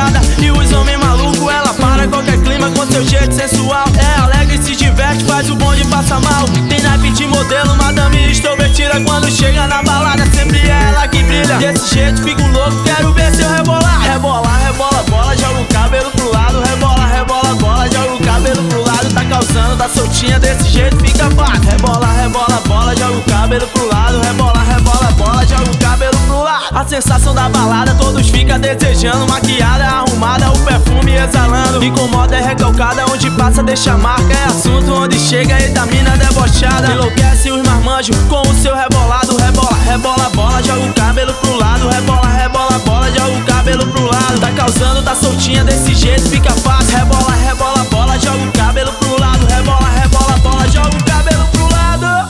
zangada. E os homens malucos, ela para qualquer clima com seu jeito sensual. É alegre, se diverte, faz o bonde passar mal. Tem naipe de modelo, madame extrovertida. Quando chega na balada, sempre é ela que brilha. Desse jeito fico louco, quero ver seu rebolar. Rebola, rebola, bola, joga o cabelo pro lado. Rebola, rebola, bola, joga o cabelo pro lado. Tá causando, tá soltinha, desse jeito fica fácil. Rebola, rebola, bola, joga o cabelo pro lado. Rebola, rebola, bola, joga o cabelo pro lado. A sensação da balada, todos ficam desejando. Maquiada, arrumada, o perfume exalando. Incomoda, é recalcada, onde passa deixa marca. É assunto onde chega e da mina debochada. Enlouquece os marmanjos com o seu rebolado. Rebola, rebola, bola, joga o cabelo pro lado. Rebola, rebola, bola, joga o cabelo pro lado. Tá causando, tá soltinha, desse jeito fica fácil. Rebola, rebola, bola, joga o cabelo pro lado. Rebola, rebola, bola, joga o cabelo pro lado.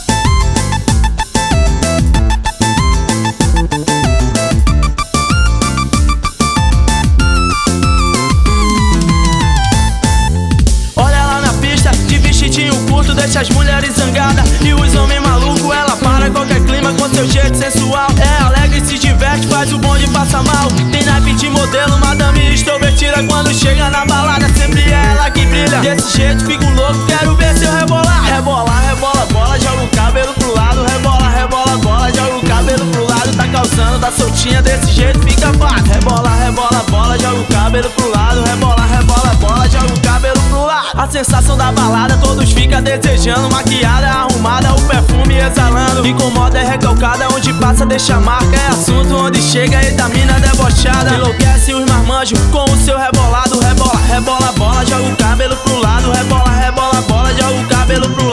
Olha ela na pista, de vestidinho curto, deixa as mulheres zangadas. E os homens malucos, ela para qualquer clima com seu jeito sensual. É alegre, se diverte, faz o bonde passar mal. Tem naipe de modelo, madame extrovertida. Quando chega na balada, sempre é ela que brilha. Desse jeito fico louco, quero ver seu rebolar. Rebola, rebola, bola, joga o cabelo pro lado. Rebola, rebola, bola, joga o cabelo pro lado. Tá causando, tá soltinha, desse jeito fica fácil. Rebola, rebola, bola, joga o cabelo pro lado. Rebola, rebola, bola, joga o cabelo pro lado. A sensação da balada, todos ficam desejando. Maquiada, arrumada, o perfume exalando. Incomoda, é recalcada, onde passa deixa marca. É assunto onde chega e da mina debochada. Enlouquece os marmanjos com o seu rebolado. Rebola, rebola, bola, joga o cabelo pro lado. Rebola, rebola, bola, joga o cabelo pro lado.